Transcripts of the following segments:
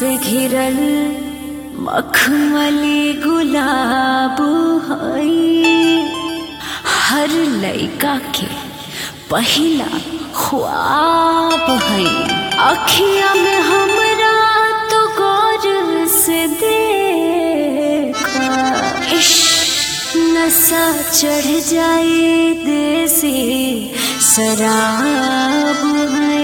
से घिरल मखमली गुलाब हई, हर लइका के पहिला ख्वाब हई। अखिया में हमरा तो गौर से देखा, इश्क नशा चढ़ जाए देसी शराब है।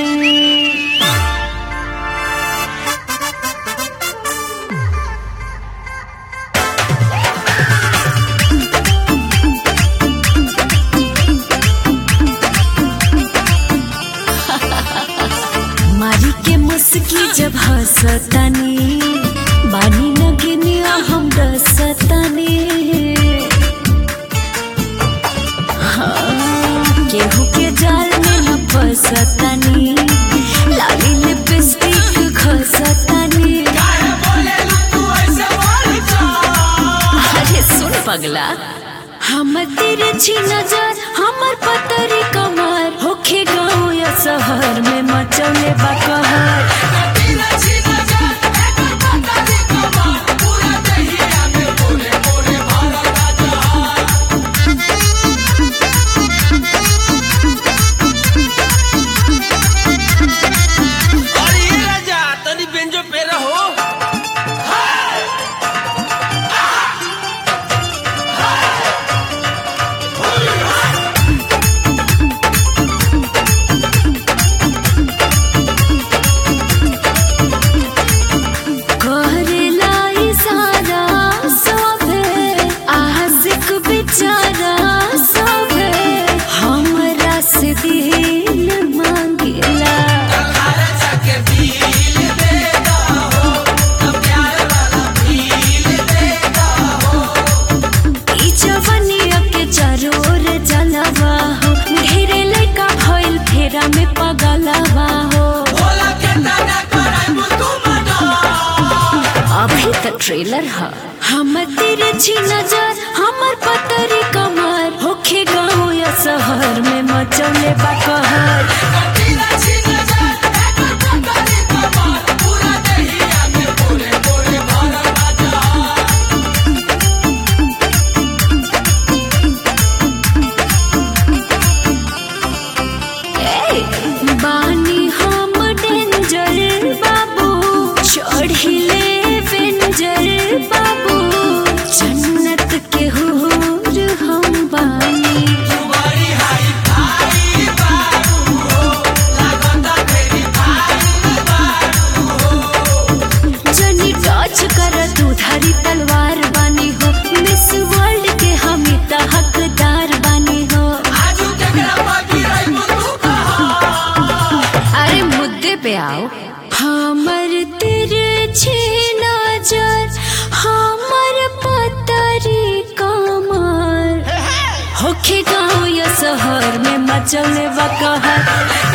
मारी के मुस्की जब हंसतानी, बानी नगिनिया हम रसतानी। केहू के जाल में न फंसतानी, लाली लिपस्टिक घसतानी। अरे सुन पगला, हम तिरछी नजर हमर पतरी कमर, होखे गाँव या शहर में मचौले बा कहर। अभी तक ट्रेलर है। हम तिरछी नजर हमर पतरी कमर, होखे गाँव या शहर में मचौले बा कहर। बानी हम डेंजर बाबू, चढ़िले वेंजर बाबू, जन्नत के हूर हम बानी। जनी टच कर तू धारी तलवार बानी हो, मिस वर्ल्ड के हम त हकदार बानी हो। अरे मुद्दे पे आओ। हमर तिरछी नजर हमर पतरी कमर, होखे गाँव या शहर में मचौले बा कहर।